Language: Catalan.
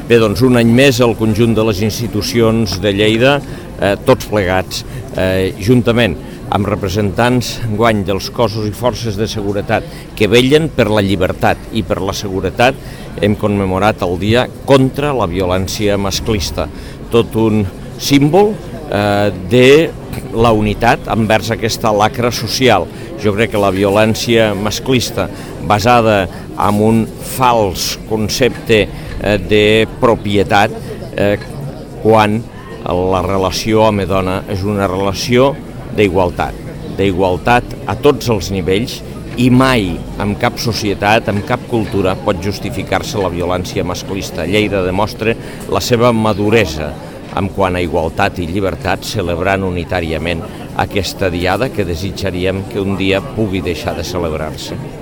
Bé, doncs un any més el conjunt de les institucions de Lleida, tots plegats, juntament amb representants enguany dels cossos i forces de seguretat que vetllen per la llibertat i per la seguretat, hem commemorat el dia contra la violència masclista, tot un símbol de la unitat envers aquesta lacra social. Jo crec que la violència masclista basada en un fals concepte de propietat, quan la relació home-dona és una relació d'igualtat a tots els nivells, i mai en cap societat, en cap cultura pot justificar-se la violència masclista. Lleida demostra la seva maduresa en quant a igualtat i llibertat, celebrant unitàriament aquesta diada que desitjaríem que un dia pugui deixar de celebrar-se.